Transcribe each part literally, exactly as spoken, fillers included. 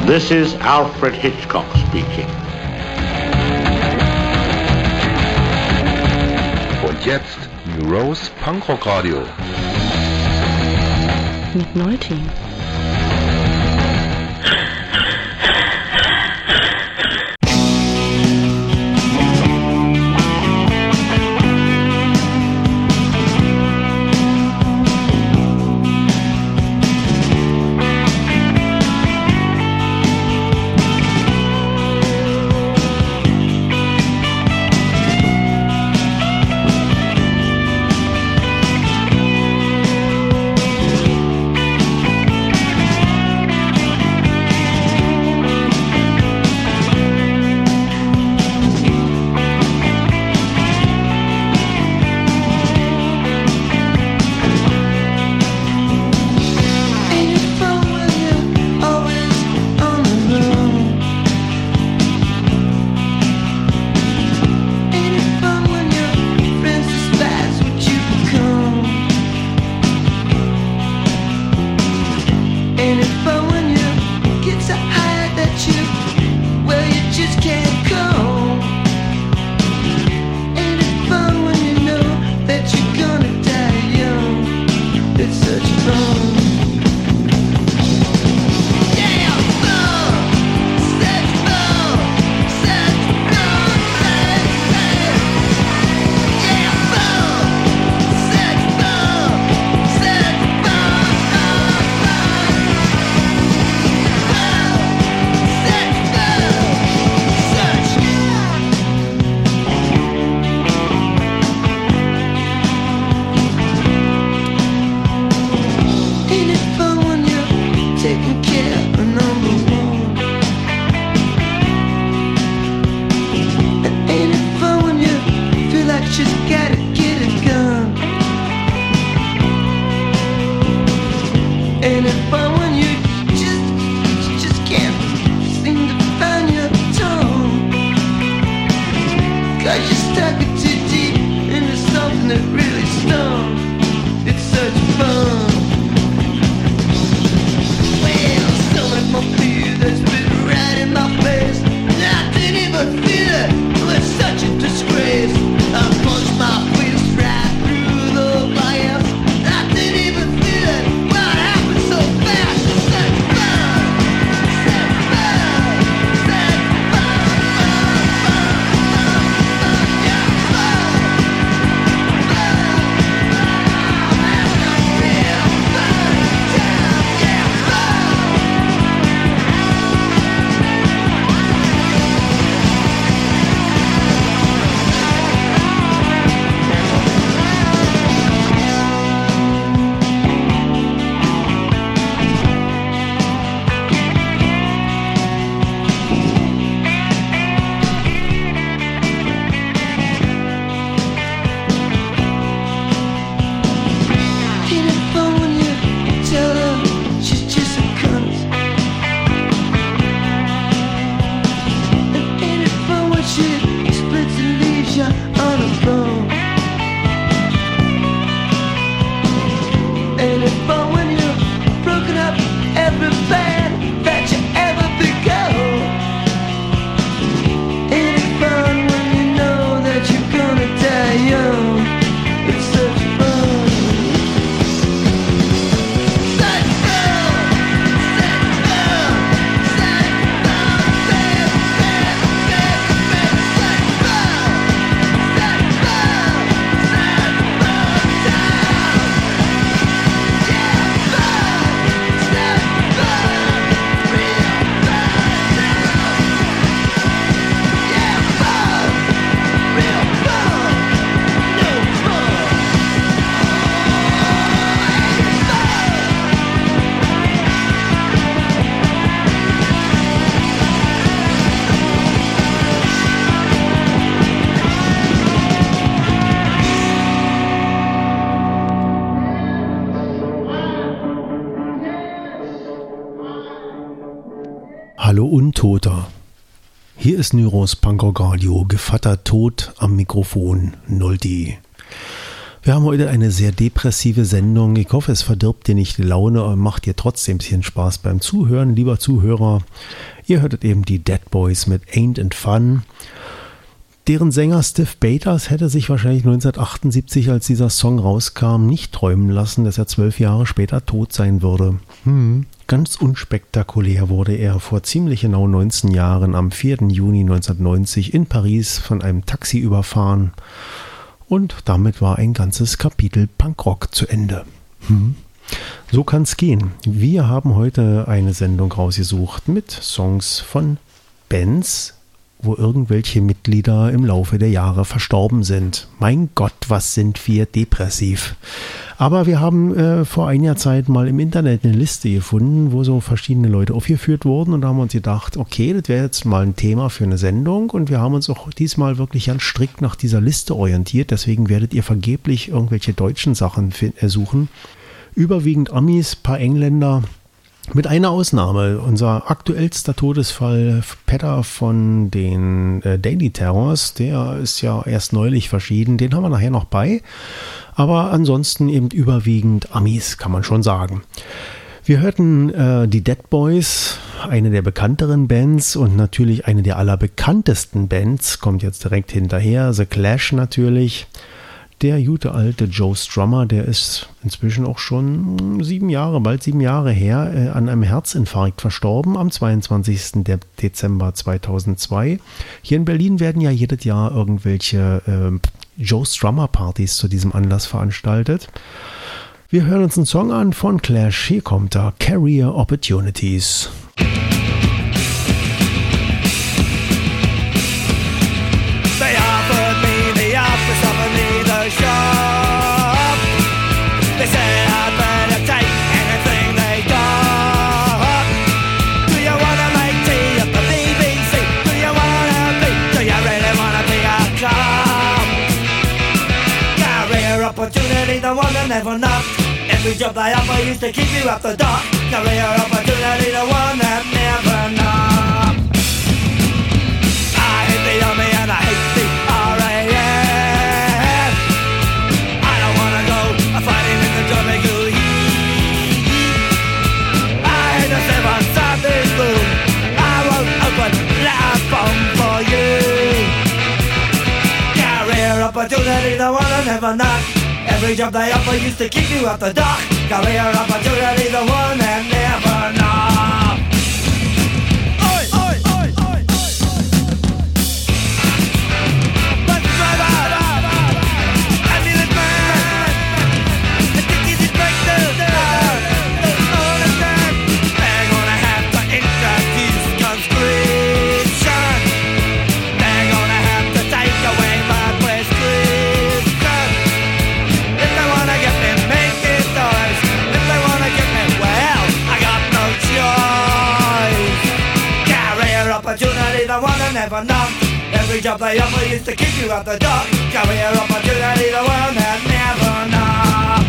This is Alfred Hitchcock speaking. Und jetzt Neuros Punkrock Radio. Mit Neuteam. Hallo Untoter. Hier ist Neuros Punkrock Radio, Gevatter Tod am Mikrofon null D. Wir haben heute eine sehr depressive Sendung. Ich hoffe, es verdirbt dir nicht die Laune und macht dir trotzdem ein bisschen Spaß beim Zuhören. Lieber Zuhörer, ihr hörtet eben die Dead Boys mit Ain't It Fun. Deren Sänger Stiv Bators hätte sich wahrscheinlich neunzehnhundertachtundsiebzig, als dieser Song rauskam, nicht träumen lassen, dass er zwölf Jahre später tot sein würde. Hm. Ganz unspektakulär wurde er vor ziemlich genau neunzehn Jahren am vierten Juni neunzehnhundertneunzig in Paris von einem Taxi überfahren. Und damit war ein ganzes Kapitel Punkrock zu Ende. Hm. So kann's gehen. Wir haben heute eine Sendung rausgesucht mit Songs von Bands, wo irgendwelche Mitglieder im Laufe der Jahre verstorben sind. Mein Gott, was sind wir depressiv. Aber wir haben äh, vor einiger Zeit mal im Internet eine Liste gefunden, wo so verschiedene Leute aufgeführt wurden und da haben wir uns gedacht, okay, das wäre jetzt mal ein Thema für eine Sendung und wir haben uns auch diesmal wirklich ganz strikt nach dieser Liste orientiert, deswegen werdet ihr vergeblich irgendwelche deutschen Sachen äh, suchen. Überwiegend Amis, paar Engländer. Mit einer Ausnahme, unser aktuellster Todesfall, Petter von den äh, Daily Terrors, der ist ja erst neulich verschieden, den haben wir nachher noch bei, aber ansonsten eben überwiegend Amis, kann man schon sagen. Wir hörten äh, die Dead Boys, eine der bekannteren Bands und natürlich eine der allerbekanntesten Bands, kommt jetzt direkt hinterher, The Clash natürlich. Der gute alte Joe Strummer, der ist inzwischen auch schon sieben Jahre, bald sieben Jahre her, äh, an einem Herzinfarkt verstorben, am zweiundzwanzigsten Dezember zweitausendzwei. Hier in Berlin werden ja jedes Jahr irgendwelche äh, Joe Strummer Partys zu diesem Anlass veranstaltet. Wir hören uns einen Song an von Clash, hier kommt er, Career Opportunities. Shop. They say I'd better take anything they got. Do you wanna make tea at the B B C? Do you wanna be? Do you really wanna be a cop? Career opportunity, the one that never knocked. Every job they offer used to keep you up the dock. Career opportunity, the one that never knocked. I hate the army and I hate the R A F. Fighting in the jungle heat. I hate the seven Sunday room. I won't open that bomb for you. Career opportunity, the one I never knock. Every job they offer used to keep you off the dock. Career opportunity, the one that never knock. Oi, oi, oi, oi, oi. Bus driver, ambulance man. Never knocked. Every job they offer used to keep you at the dock. Career opportunity, the one that never knocked.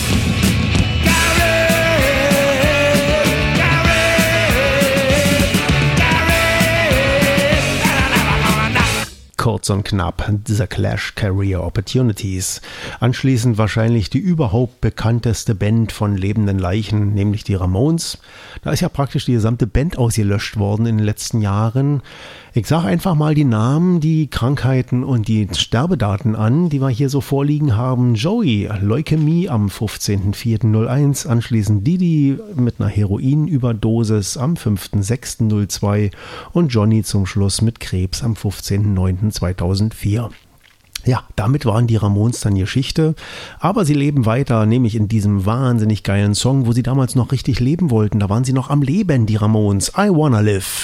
Career, career, career, and I never gonna knock. Kurz und knapp, The Clash, Career Opportunities. Anschließend wahrscheinlich die überhaupt bekannteste Band von lebenden Leichen, nämlich die Ramones. Da ist ja praktisch die gesamte Band ausgelöscht worden in den letzten Jahren. Ich sage einfach mal die Namen, die Krankheiten und die Sterbedaten an, die wir hier so vorliegen haben. Joey, Leukämie am fünfzehnten vierten null eins, anschließend Didi mit einer Heroinüberdosis am fünften sechsten null zwei und Johnny zum Schluss mit Krebs am fünfzehnten neunten zweitausendvier. Ja, damit waren die Ramones dann Geschichte, aber sie leben weiter, nämlich in diesem wahnsinnig geilen Song, wo sie damals noch richtig leben wollten. Da waren sie noch am Leben, die Ramones. I Wanna Live.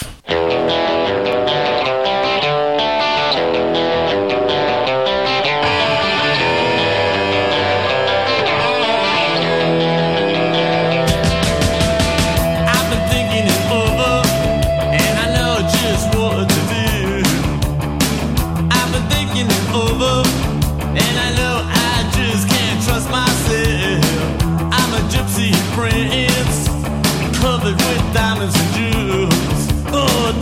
Prince, covered with diamonds and jewels. Oh,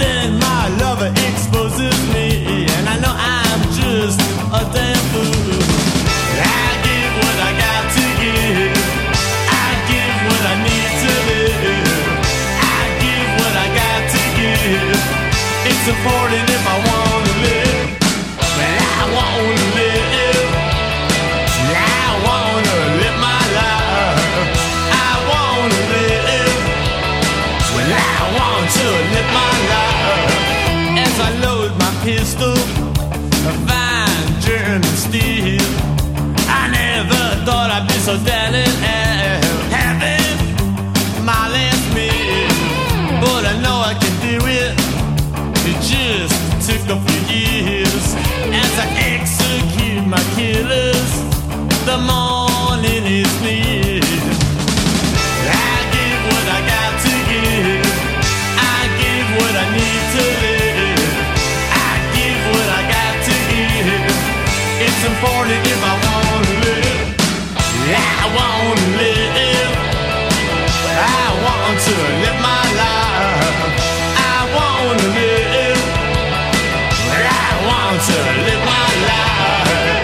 So darling, I'm having my last meal, but I know I can do it. It just took a few years as I execute my killers. The morning is near. I give what I got to give. I give what I need to live. I give what I got to give. It's important if I want to live. I want to live. I want to live my life. I want to live. I want to live my life.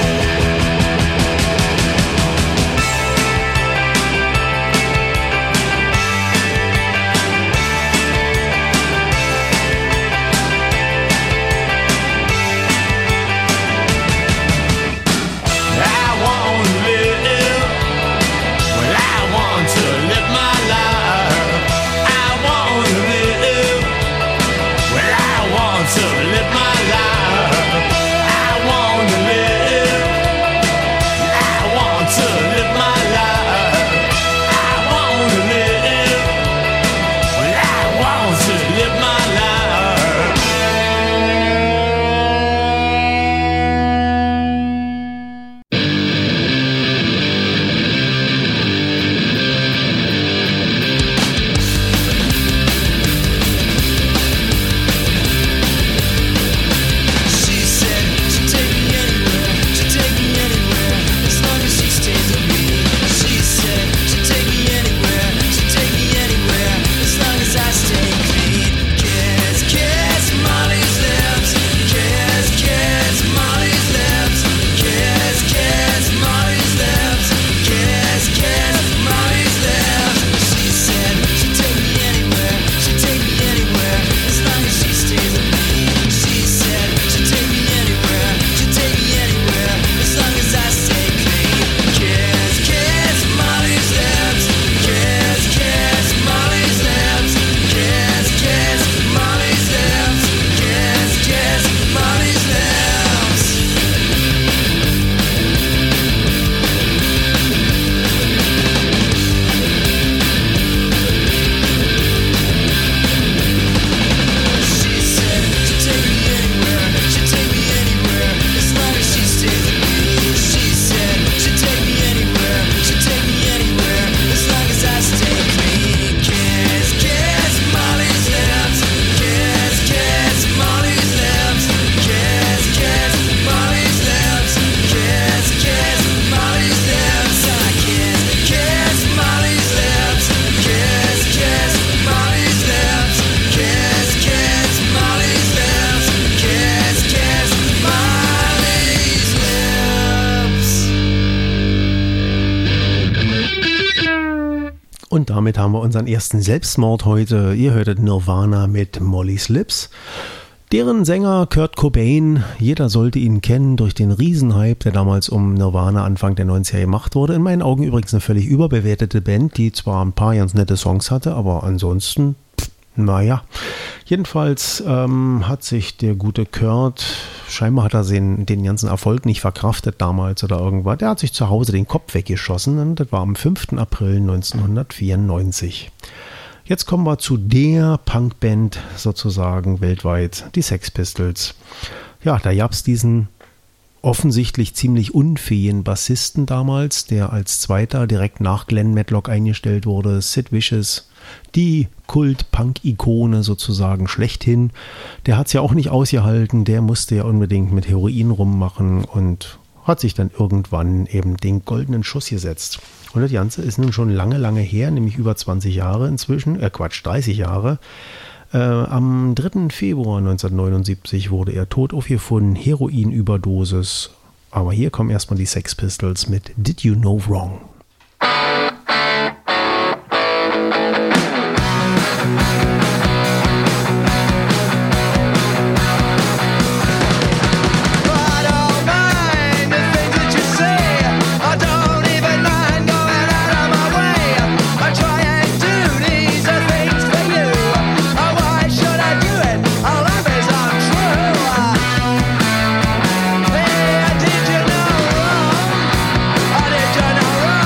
Und damit haben wir unseren ersten Selbstmord heute. Ihr hörtet Nirvana mit Molly's Lips. Deren Sänger Kurt Cobain, jeder sollte ihn kennen durch den Riesenhype, der damals um Nirvana Anfang der neunziger gemacht wurde. In meinen Augen übrigens eine völlig überbewertete Band, die zwar ein paar ganz nette Songs hatte, aber ansonsten, pff, naja. Jedenfalls ähm, hat sich der gute Kurt, scheinbar hat er den, den ganzen Erfolg nicht verkraftet damals oder irgendwas, der hat sich zu Hause den Kopf weggeschossen und das war am fünften April neunzehnhundertvierundneunzig. Jetzt kommen wir zu der Punkband sozusagen weltweit, die Sex Pistols. Ja, da gab es diesen offensichtlich ziemlich unfähigen Bassisten damals, der als Zweiter direkt nach Glenn Matlock eingestellt wurde, Sid Vicious, die Kult-Punk-Ikone sozusagen schlechthin. Der hat es ja auch nicht ausgehalten, der musste ja unbedingt mit Heroin rummachen und hat sich dann irgendwann eben den goldenen Schuss gesetzt. Und das Ganze ist nun schon lange, lange her, nämlich über zwanzig Jahre inzwischen, äh Quatsch, dreißig Jahre. Äh, am dritten Februar neunzehnhundertneunundsiebzig wurde er tot aufgefunden, Heroinüberdosis. Aber hier kommen erstmal die Sex Pistols mit Did You Know Wrong? Did you know wrong?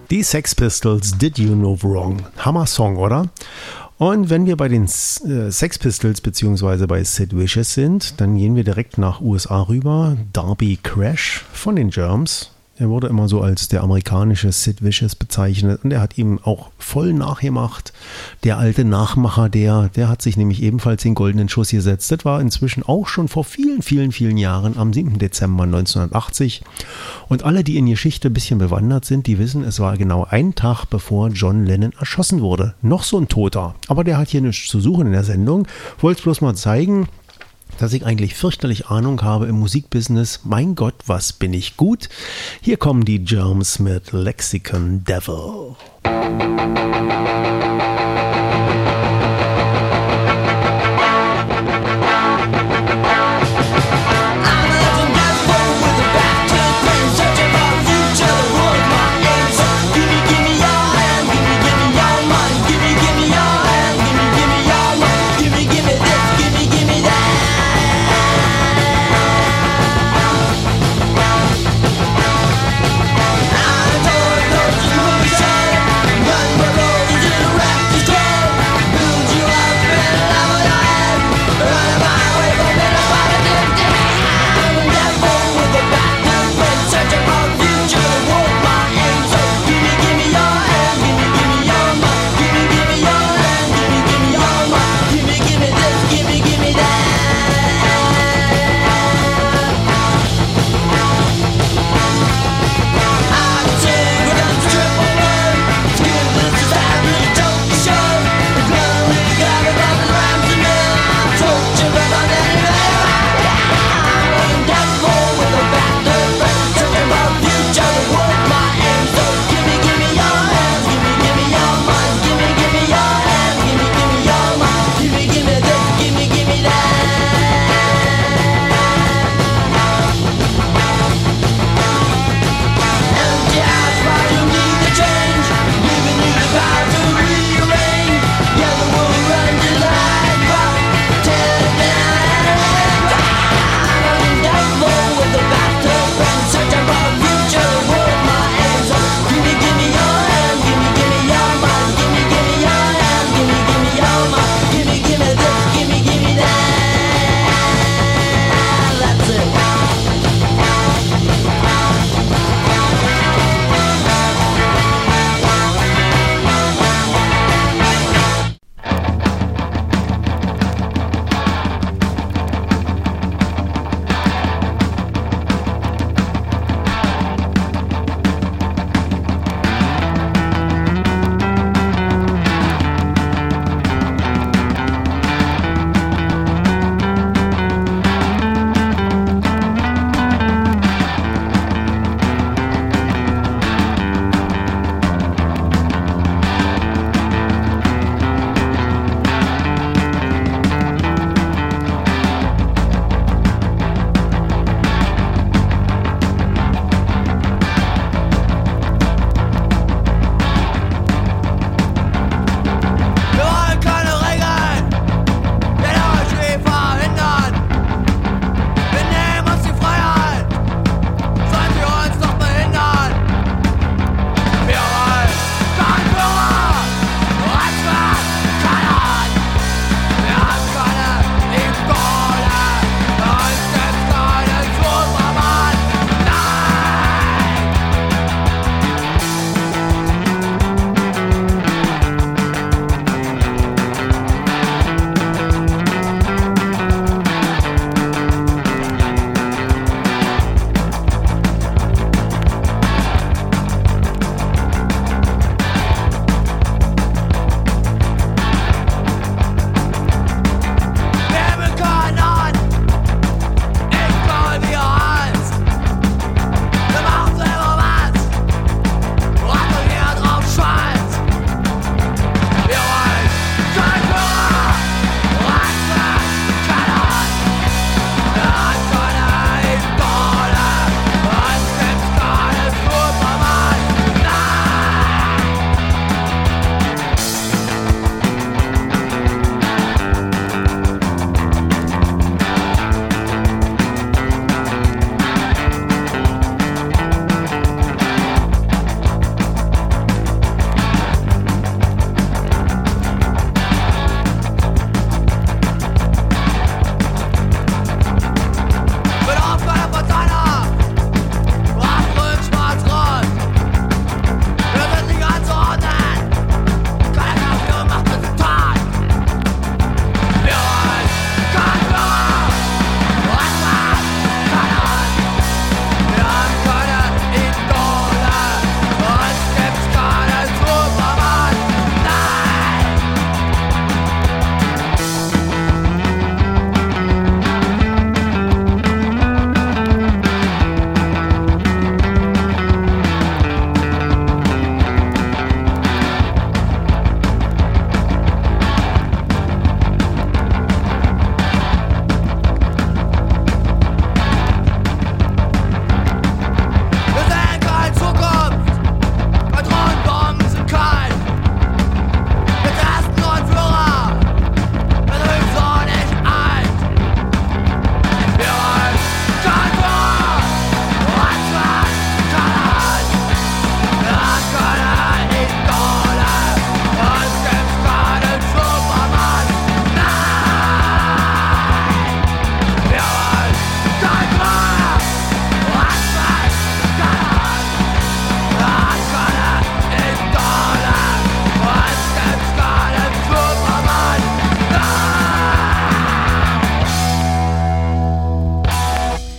Die Sex Pistols, Did You Know Wrong? Hammer Song, oder? Und wenn wir bei den äh, Sex Pistols bzw. bei Sid Vicious sind, dann gehen wir direkt nach U S A rüber. Darby Crash von den Germs. Er wurde immer so als der amerikanische Sid Vicious bezeichnet und er hat ihm auch voll nachgemacht. Der alte Nachmacher, der, der hat sich nämlich ebenfalls den goldenen Schuss gesetzt. Das war inzwischen auch schon vor vielen, vielen, vielen Jahren am siebten Dezember neunzehnhundertachtzig. Und alle, die in Geschichte ein bisschen bewandert sind, die wissen, es war genau ein Tag, bevor John Lennon erschossen wurde. Noch so ein Toter. Aber der hat hier nichts zu suchen in der Sendung. Wollte es bloß mal zeigen, dass ich eigentlich fürchterlich Ahnung habe im Musikbusiness. Mein Gott, was bin ich gut. Hier kommen die Germs mit Lexicon Devil. Run,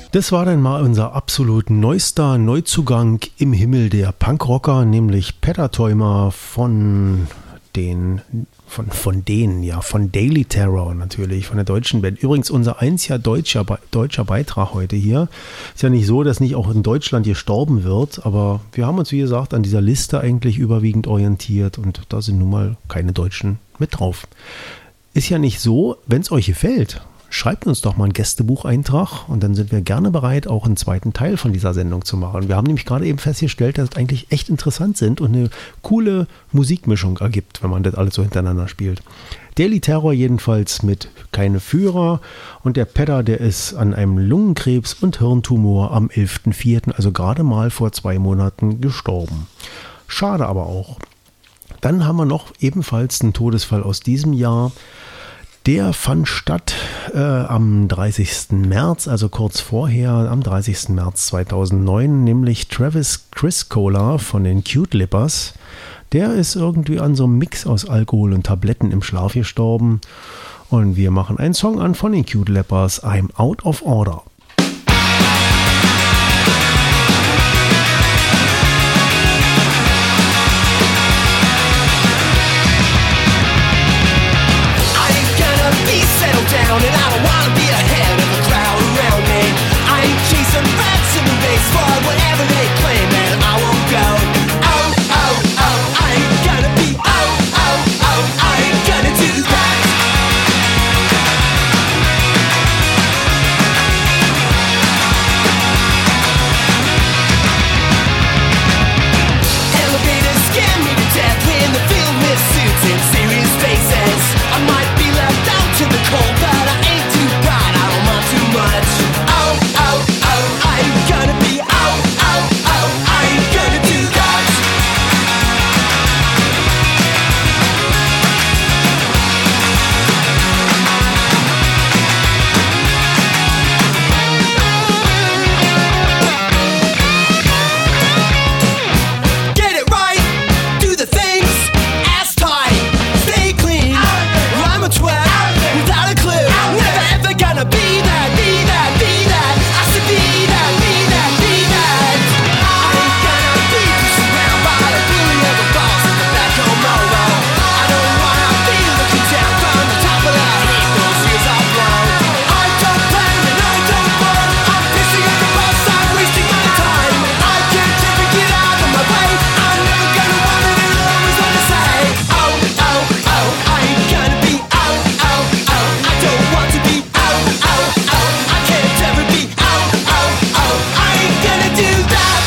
Das war dann mal unser absolut neuester Neuzugang im Himmel der Punkrocker, nämlich Petter Teumer von den, von, von denen, ja, von Daily Terror natürlich, von der deutschen Band. Übrigens unser einziger deutscher, deutscher Beitrag heute hier. Ist ja nicht so, dass nicht auch in Deutschland gestorben wird, aber wir haben uns, wie gesagt, an dieser Liste eigentlich überwiegend orientiert und da sind nun mal keine Deutschen mit drauf. Ist ja nicht so, wenn es euch gefällt. Schreibt uns doch mal einen Gästebucheintrag und dann sind wir gerne bereit, auch einen zweiten Teil von dieser Sendung zu machen. Wir haben nämlich gerade eben festgestellt, dass es eigentlich echt interessant sind und eine coole Musikmischung ergibt, wenn man das alles so hintereinander spielt. Daily Terror jedenfalls mit Keine Führer und der Petter, der ist an einem Lungenkrebs und Hirntumor am elften vierten, also gerade mal vor zwei Monaten gestorben. Schade aber auch. Dann haben wir noch ebenfalls einen Todesfall aus diesem Jahr. Der fand statt äh, am dreißigsten März, also kurz vorher, am dreißigsten März zweitausendneun, nämlich Travis Criscola von den Cute Lippers. Der ist irgendwie an so einem Mix aus Alkohol und Tabletten im Schlaf gestorben. Und wir machen einen Song an von den Cute Lippers, I'm Out of Order. Down and I don't wanna be ahead of the crowd around me. I ain't chasing rats in the race for whatever they claim, and I won't go. Oh, oh, oh, I ain't gonna be. Oh, oh, oh, I ain't gonna do that. Elevators scare me to death when they're filled with suits and serious faces. I might be left out to the cold, but I ain't too bright, I don't mind too much. Oh, oh, oh, I ain't gonna be. Oh, oh, oh, I ain't gonna do that. Get it right, do the things, ass tight, stay clean. I'm a twat without a clue. Never ever gonna be that, be that, be that. I should be that, be that, be that. I ain't gonna be pushed around by the bully of a boss in the back home over. I don't wanna be looking down from the top of the heap. Those years are blown. I don't plan and I don't burn. I'm pissing at the bus, I'm wasting my time. I can't ever get out of my way. I'm never gonna want it and I'll always wanna say, oh, oh, oh, I ain't gonna be. Oh, oh, oh, I don't want to be. Oh, oh, oh, I can't ever be. Oh, oh, oh, I ain't gonna do that.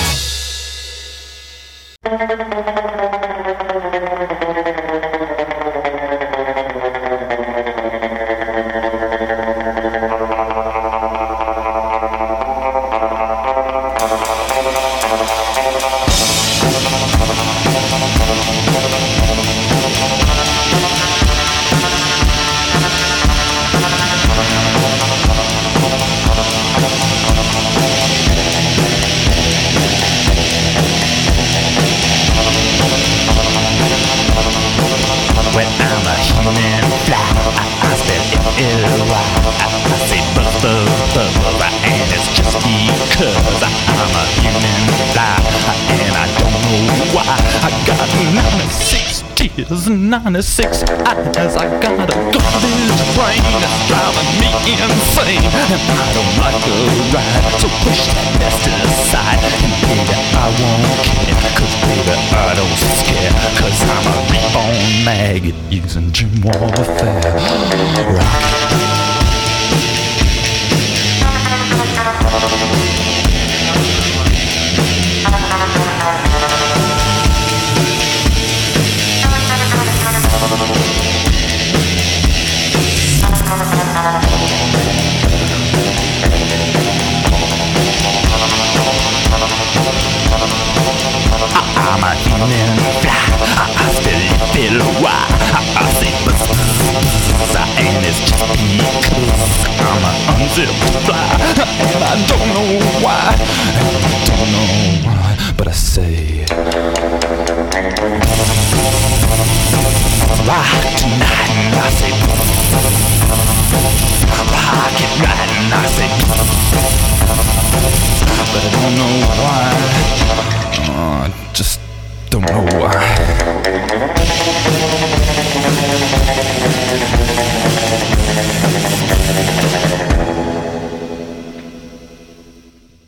When I'm a human fly, I, I spell L Y. I, I say buzz, buzz, buzz, and it's just because I, I'm a human fly, and I don't know why. I got ninety-six tears, ninety-six eyes. I got a garbage brain that's driving me insane, and I don't like the ride. So push that mess aside, and baby, I won't care, cause baby, I don't scare, cause I'm a reborn maggot using dream warfare. Rock. I'm a human fly, I, I still feel why I, I say buzz, and it's just because I'm an unzipped fly, and I don't know why, and I don't know why, but I say rock tonight, and I say rock it right, and I say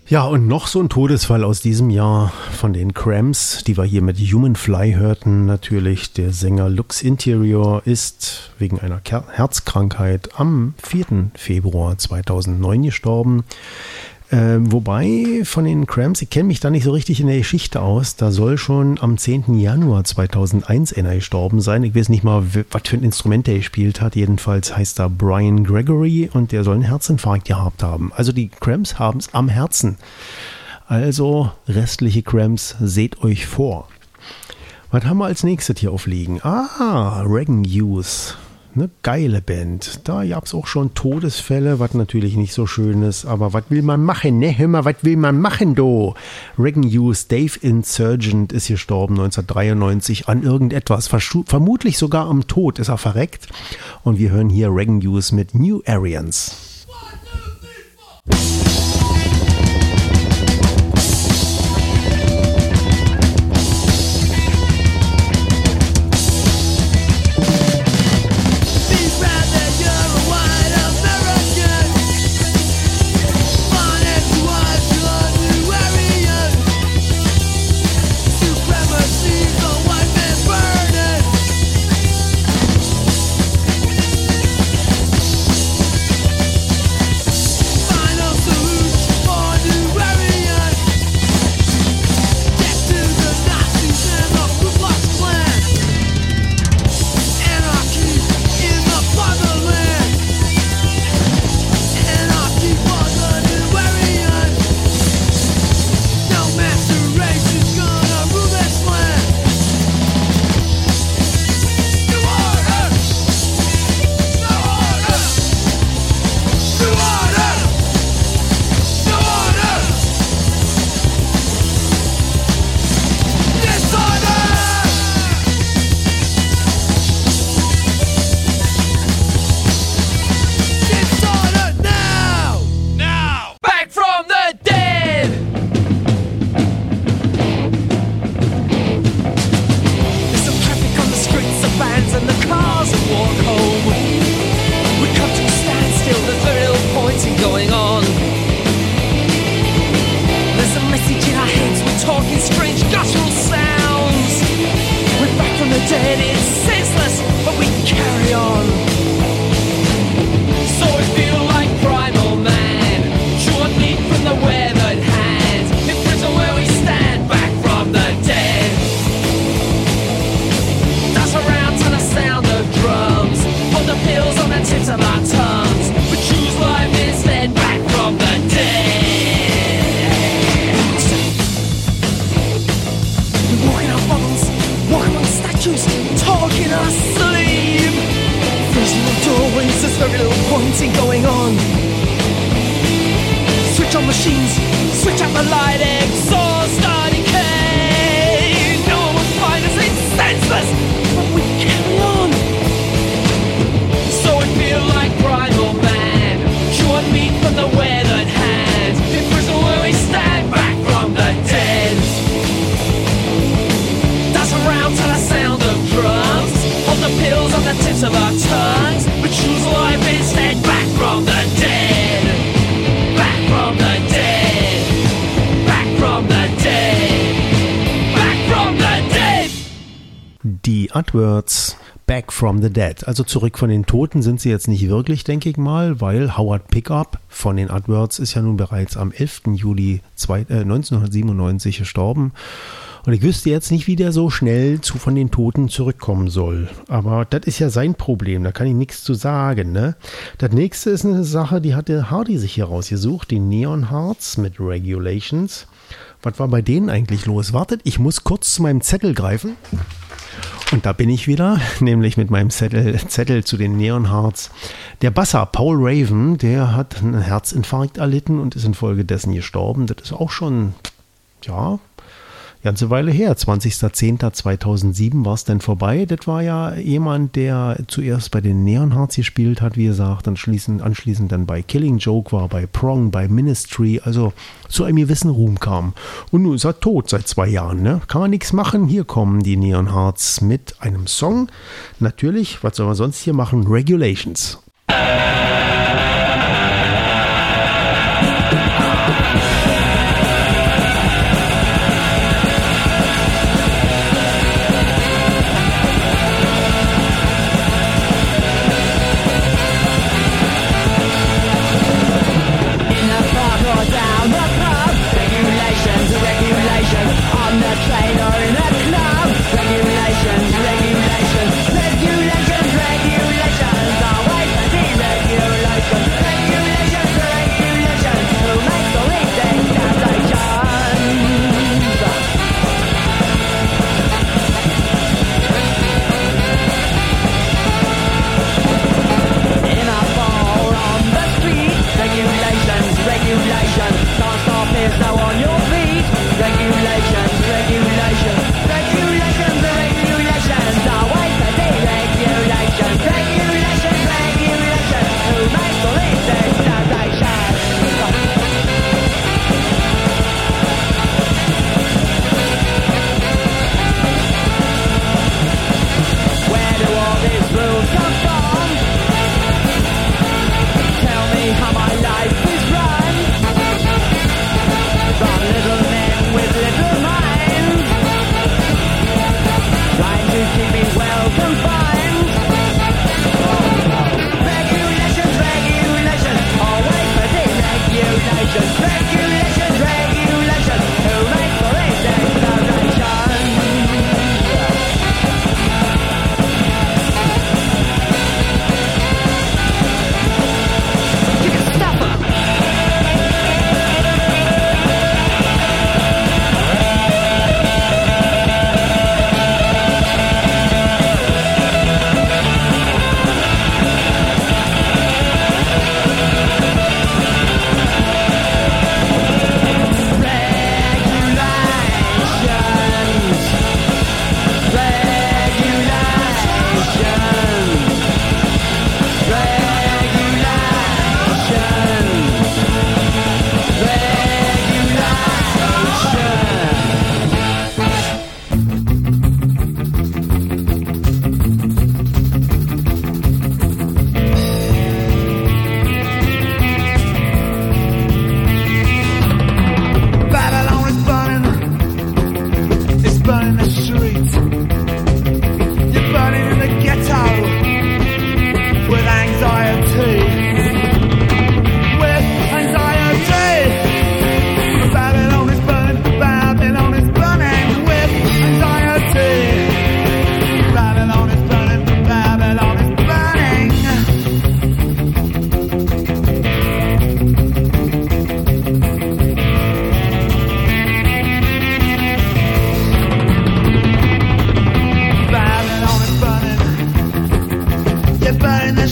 Ja, und noch so ein Todesfall aus diesem Jahr von den Cramps, die wir hier mit Human Fly hörten. Natürlich, der Sänger Lux Interior ist wegen einer Ker- Herzkrankheit am vierten Februar zweitausendneun gestorben. Äh, wobei von den Cramps, ich kenne mich da nicht so richtig in der Geschichte aus, da soll schon am zehnten Januar zweitausendeins einer gestorben sein. Ich weiß nicht mal, was für ein Instrument der gespielt hat. Jedenfalls heißt er Brian Gregory und der soll einen Herzinfarkt gehabt haben. Also die Cramps haben es am Herzen. Also restliche Cramps, seht euch vor. Was haben wir als nächstes hier aufliegen? Ah, Regan Hughes. Eine geile Band. Da gab es auch schon Todesfälle, was natürlich nicht so schön ist. Aber was will man machen, ne? Hör mal, was will man machen, do? Regan Hughes, Dave Insurgent, ist gestorben neunzehnhundertdreiundneunzig an irgendetwas. Verschu- vermutlich sogar am Tod ist er verreckt. Und wir hören hier Regan Hughes mit New Arians. Adverts, Back from the Dead. Also zurück von den Toten sind sie jetzt nicht wirklich, denke ich mal, weil Howard Pickup von den Adverts ist ja nun bereits am elften Juli neunzehnhundertsiebenundneunzig gestorben. Und ich wüsste jetzt nicht, wie der so schnell zu von den Toten zurückkommen soll. Aber das ist ja sein Problem, da kann ich nichts zu sagen, ne? Das nächste ist eine Sache, die hatte Hardy sich hier rausgesucht, die Neon Hearts mit Regulations. Was war bei denen eigentlich los? Wartet, ich muss kurz zu meinem Zettel greifen. Und da bin ich wieder, nämlich mit meinem Zettel, Zettel zu den Neon Hearts. Der Basser Paul Raven, der hat einen Herzinfarkt erlitten und ist infolgedessen gestorben. Das ist auch schon, ja, ganze Weile her. zwanzigster zehnter zweitausendsieben war es dann vorbei. Das war ja jemand, der zuerst bei den Neon Hearts gespielt hat, wie gesagt, anschließend, anschließend dann bei Killing Joke war, bei Prong, bei Ministry, also zu einem gewissen Ruhm kam. Und nun ist er tot seit zwei Jahren, ne? Kann man nichts machen. Hier kommen die Neon Hearts mit einem Song. Natürlich, was soll man sonst hier machen? Regulations.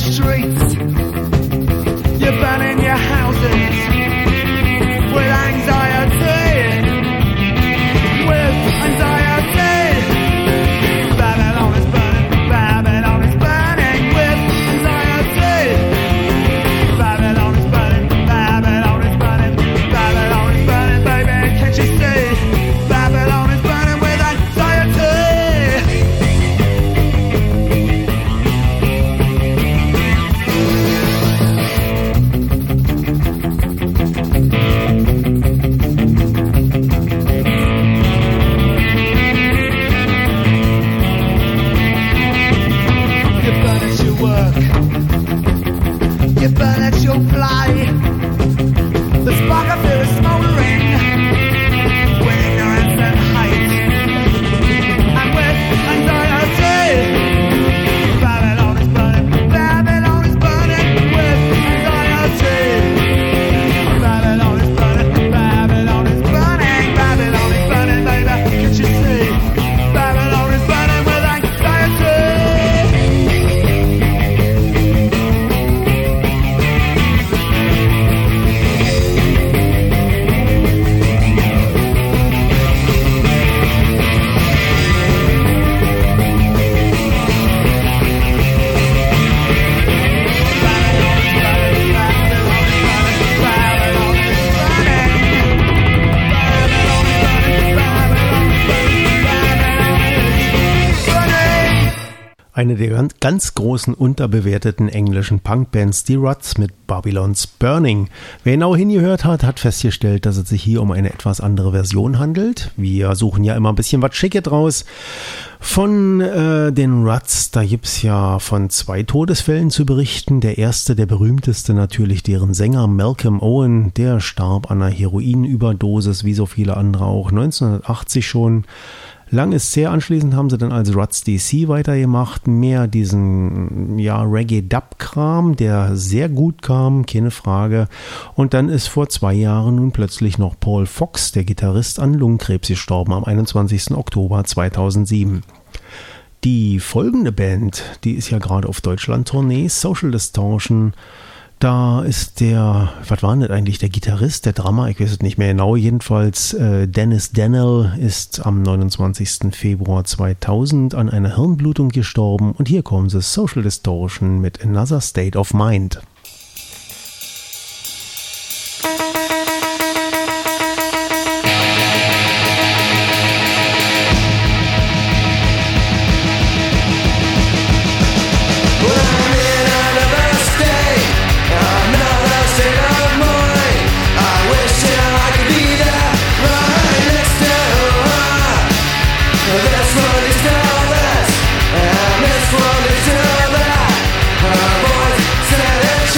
streets. You're burning your houses with anxiety, with anxiety. Babylon is burning, Babylon is burning with anxiety. Babylon is burning, Babylon is burning, Babylon is burning, baby, can't you see? Babylon is burning with anxiety. You burn at your work, you burn at your play. The spark of fear is smouldering with ignorance and hate, and with anxiety. Babylon is burning, Babylon is burning with anxiety. Babylon is burning, Babylon is burning, Babylon is burning, baby, can't you see? Babylon is burning with anxiety. Eine der ganz, ganz großen unterbewerteten englischen Punkbands, die Ruts mit Babylon's Burning. Wer genau hingehört hat, hat festgestellt, dass es sich hier um eine etwas andere Version handelt. Wir suchen ja immer ein bisschen was Schickes draus. Von äh, den Ruts, da gibt's ja von zwei Todesfällen zu berichten. Der erste, der berühmteste natürlich, deren Sänger Malcolm Owen, der starb an einer Heroinüberdosis, wie so viele andere auch, neunzehnhundertachtzig schon. Lang ist sehr, anschließend haben sie dann als Ruts D C weitergemacht, mehr diesen ja, Reggae-Dub-Kram, der sehr gut kam, keine Frage. Und dann ist vor zwei Jahren nun plötzlich noch Paul Fox, der Gitarrist, an Lungenkrebs gestorben, am einundzwanzigsten Oktober zweitausendsieben. Die folgende Band, die ist ja gerade auf Deutschland-Tournee, Social Distortion. Da ist der, was war denn das eigentlich, der Gitarrist, der Drummer, ich weiß es nicht mehr genau, jedenfalls äh, Dennis Dennell ist am neunundzwanzigsten Februar zweitausend an einer Hirnblutung gestorben und hier kommen sie, Social Distortion mit Another State of Mind. This one is over. Her voice said it.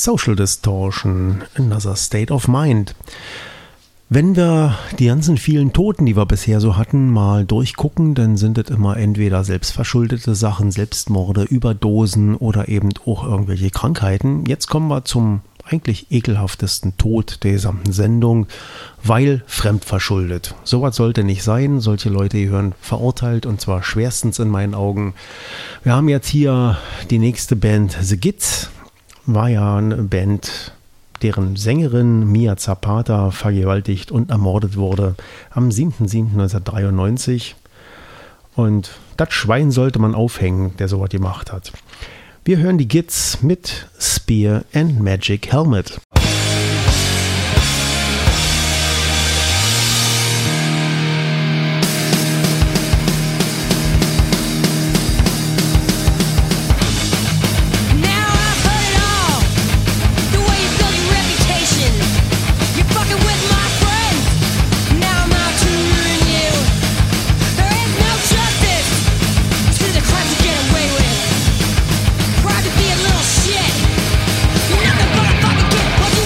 Social Distortion, Another State of Mind. Wenn wir die ganzen vielen Toten, die wir bisher so hatten, mal durchgucken, dann sind es immer entweder selbstverschuldete Sachen, Selbstmorde, Überdosen oder eben auch irgendwelche Krankheiten. Jetzt kommen wir zum eigentlich ekelhaftesten Tod der gesamten Sendung, weil fremdverschuldet. Sowas sollte nicht sein. Solche Leute gehören verurteilt und zwar schwerstens in meinen Augen. Wir haben jetzt hier die nächste Band, The Gits. War ja eine Band, deren Sängerin Mia Zapata vergewaltigt und ermordet wurde am siebten siebten neunzehnhundertdreiundneunzig. Und das Schwein sollte man aufhängen, der sowas gemacht hat. Wir hören die Gits mit Spear and Magic Helmet. Shit! You're not the motherfucking kid, but you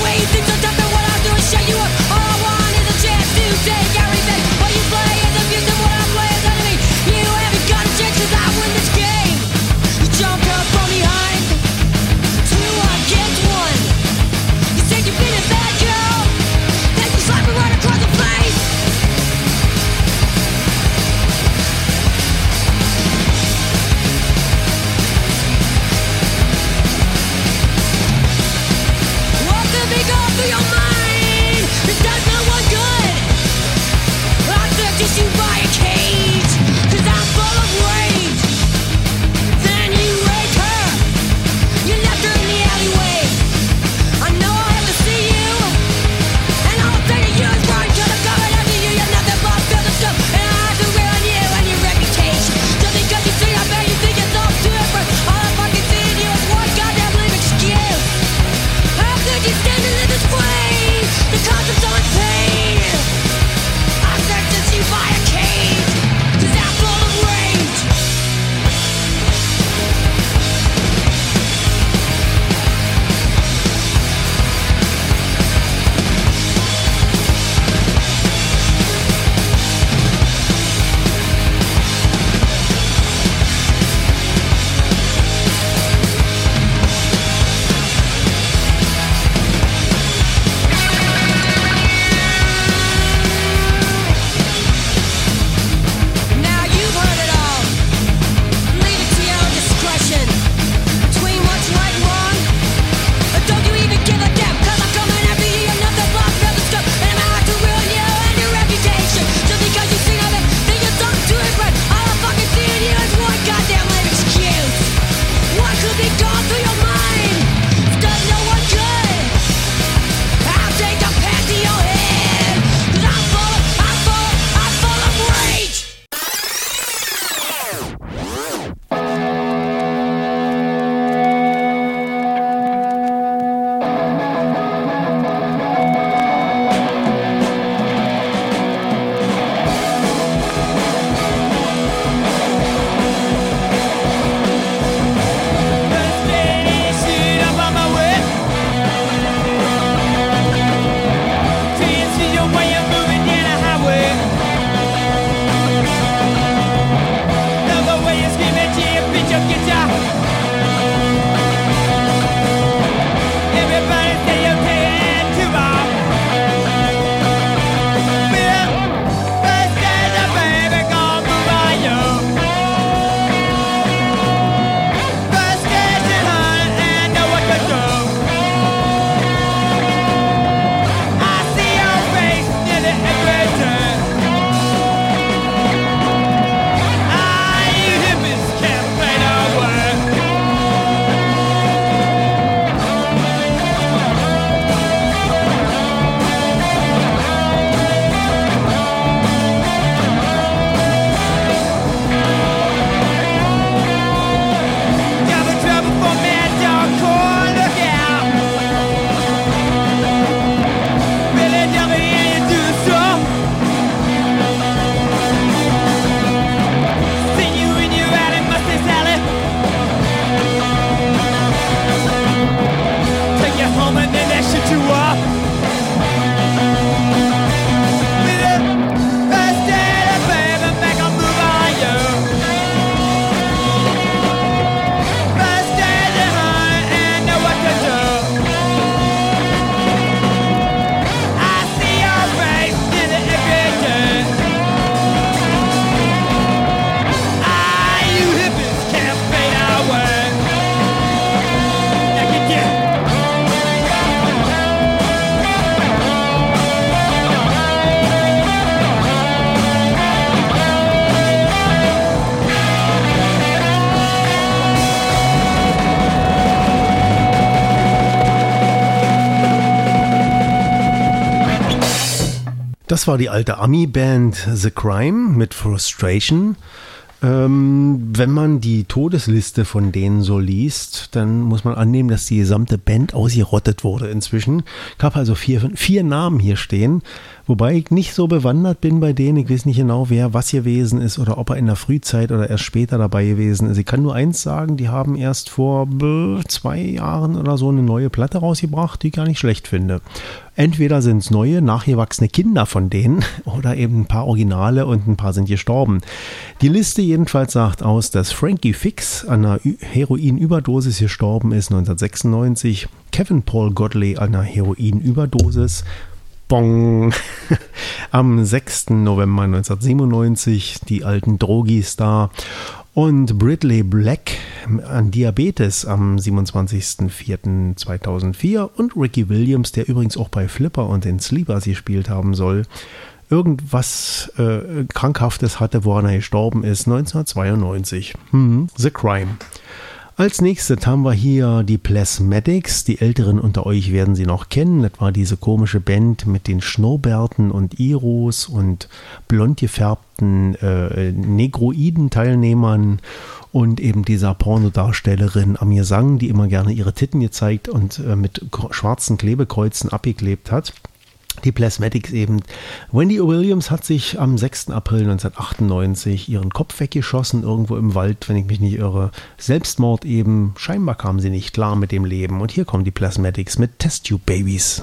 Das war die alte Ami-Band The Crime mit Frustration. Ähm, wenn man die Todesliste von denen so liest, dann muss man annehmen, dass die gesamte Band ausgerottet wurde inzwischen. Ich habe also vier, vier Namen hier stehen, wobei ich nicht so bewandert bin bei denen. Ich weiß nicht genau, wer was gewesen ist oder ob er in der Frühzeit oder erst später dabei gewesen ist. Ich kann nur eins sagen, die haben erst vor äh, zwei Jahren oder so eine neue Platte rausgebracht, die ich gar nicht schlecht finde. Entweder sind es neue, nachgewachsene Kinder von denen oder eben ein paar Originale und ein paar sind gestorben. Die Liste jedenfalls sagt aus, dass Frankie Fix an einer Heroinüberdosis gestorben ist neunzehnhundertsechsundneunzig, Kevin Paul Godley an einer Heroinüberdosis, Bong, am sechsten November neunzehnhundertsiebenundneunzig, die alten Drogis da. Und Bradley Black an Diabetes am siebenundzwanzigsten vierten zweitausendvier und Ricky Williams, der übrigens auch bei Flipper und den Sleepers gespielt haben soll, irgendwas äh, Krankhaftes hatte, woran er gestorben ist, neunzehnhundertzweiundneunzig. Hm, The Crime. Als nächstes haben wir hier die Plasmatics. Die Älteren unter euch werden sie noch kennen. Das war diese komische Band mit den Schnurrbärten und Iros und blond gefärbten äh, Negroiden-Teilnehmern und eben dieser Pornodarstellerin am Gesang, die immer gerne ihre Titten gezeigt und äh, mit schwarzen Klebekreuzen abgeklebt hat. Die Plasmatics eben. Wendy Williams hat sich am sechsten April neunzehnhundertachtundneunzig ihren Kopf weggeschossen, irgendwo im Wald, wenn ich mich nicht irre. Selbstmord eben. Scheinbar kam sie nicht klar mit dem Leben. Und hier kommen die Plasmatics mit Test Tube Babies.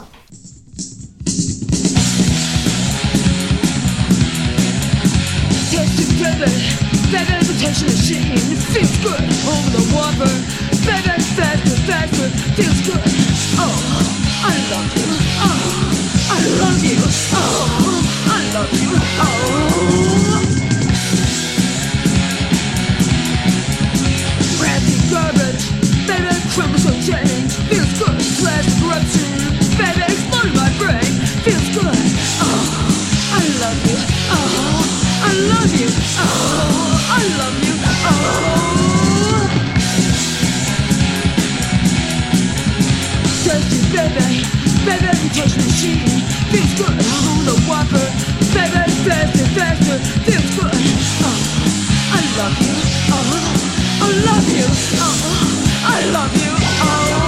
Test Tube Baby, baby, protection machine, feels good. Over the water, baby, faster, faster, feels good. Oh, I love you. Oh. I love you, oh, I love you, oh. Plastic garbage, baby, chromosome change, feels good. Plastic corruption, baby, exploding my brain, feels good. Oh, I love you, oh, I love you, oh, I love you, oh. Thirsty baby, baby, touch machine, feels good. On the whopper, baby, faster, faster, feels good. Oh, I love you. Oh, I love you. Oh, I love you. Oh.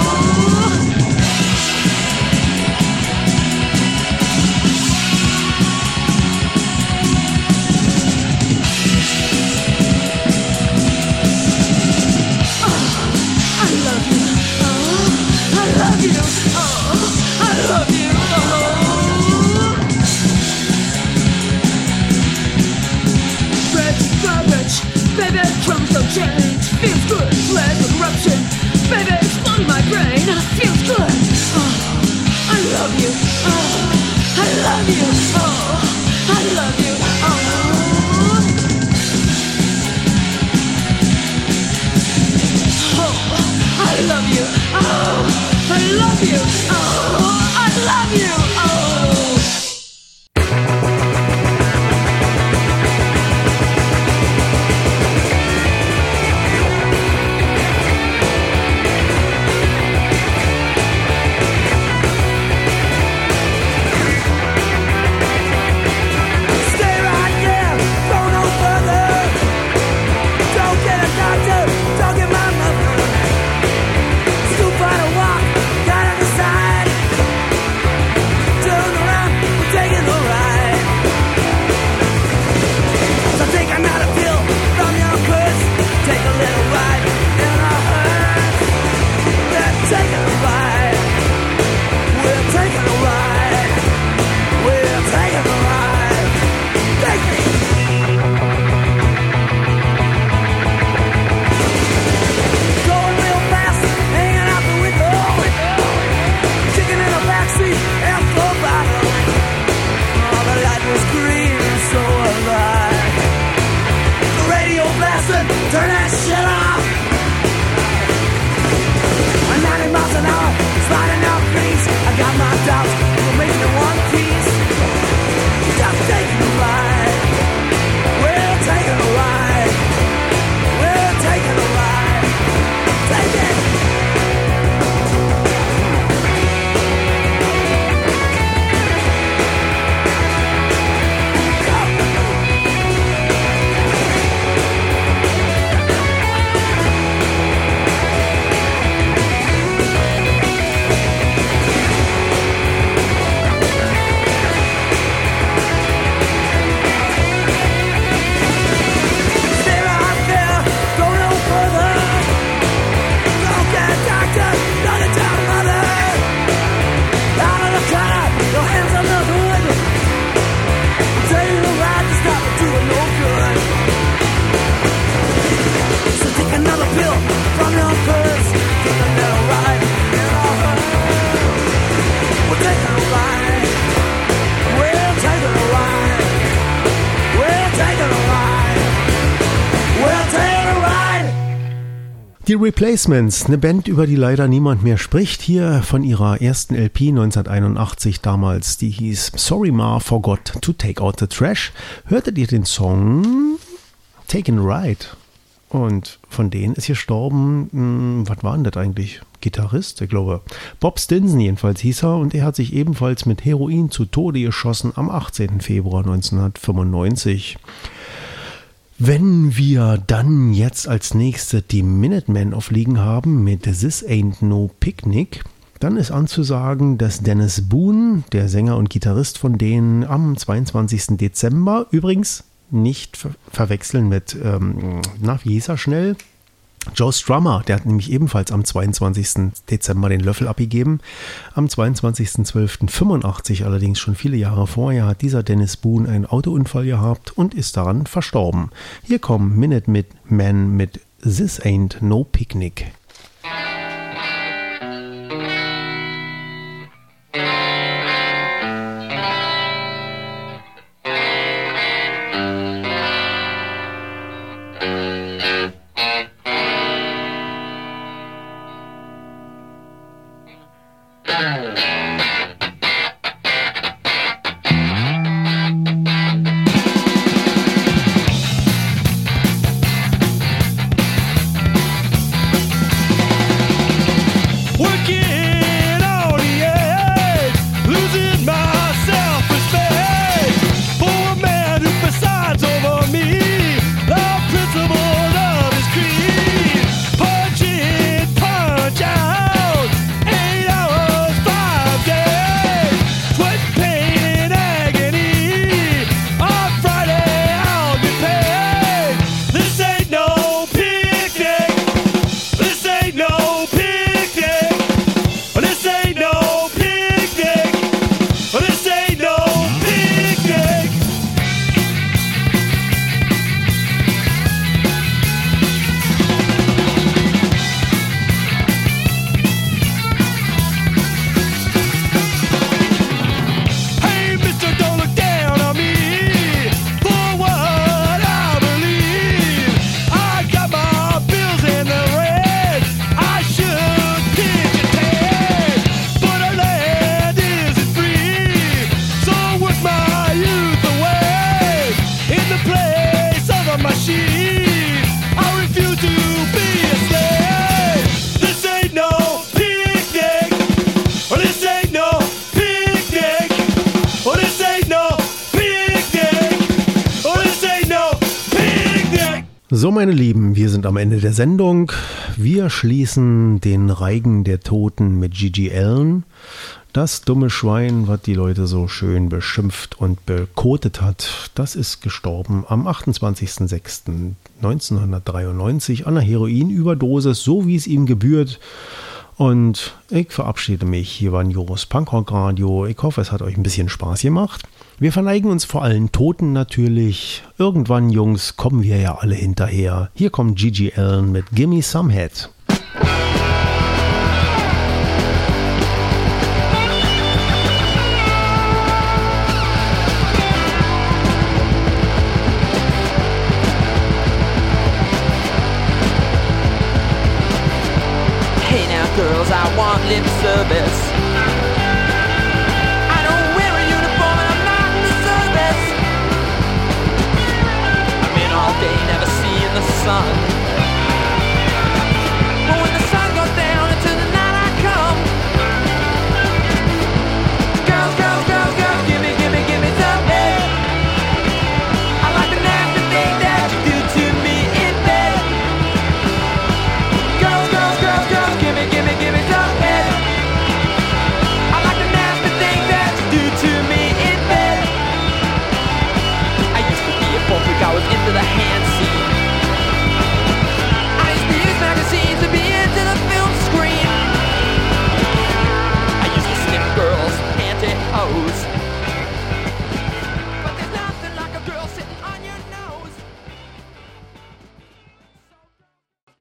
Baby, crumbs don't change, feels good. Plastic corruption, baby, exploding my brain, feels good. Oh, I love you. Oh, I love you. Oh, I love you. Oh, oh, I love you. Oh, I love you. Oh, I love you. Oh. Die Replacements, eine Band, über die leider niemand mehr spricht, hier von ihrer ersten L P neunzehnhunderteinundachtzig damals, die hieß Sorry Ma Forgot to Take Out the Trash, hörtet ihr den Song Taken Ride. Und von denen ist gestorben, mh, was war denn das eigentlich? Gitarrist, ich glaube. Bob Stinson jedenfalls hieß er, und er hat sich ebenfalls mit Heroin zu Tode geschossen am achtzehnten Februar neunzehnhundertfünfundneunzig. Wenn wir dann jetzt als nächstes die Minutemen aufliegen haben mit This Ain't No Picnic, dann ist anzusagen, dass Dennis Boone, der Sänger und Gitarrist von denen, am zweiundzwanzigsten Dezember, übrigens nicht ver- verwechseln mit, ähm, na, wie hieß er schnell? Joe Strummer, der hat nämlich ebenfalls am zweiundzwanzigsten Dezember den Löffel abgegeben. Am zweiundzwanzigsten zwölften fünfundachtzig, allerdings schon viele Jahre vorher, hat dieser Dennis Boone einen Autounfall gehabt und ist daran verstorben. Hier kommen Minutemen mit This Ain't No Picnic. So, meine Lieben, wir sind am Ende der Sendung. Wir schließen den Reigen der Toten mit Gigi Allen. Das dumme Schwein, was die Leute so schön beschimpft und bekotet hat, das ist gestorben am achtundzwanzigsten sechsten neunzehnhundertdreiundneunzig an einer Heroinüberdosis, so wie es ihm gebührt. Und ich verabschiede mich. Hier war Joros Punkrock Radio. Ich hoffe, es hat euch ein bisschen Spaß gemacht. Wir verneigen uns vor allen Toten natürlich. Irgendwann, Jungs, kommen wir ja alle hinterher. Hier kommt Gigi Allen mit Gimme Some Head. Hey now girls, I want lip service. I don't wear a uniform and I'm not in the service. I'm in all day, never seeing the sun.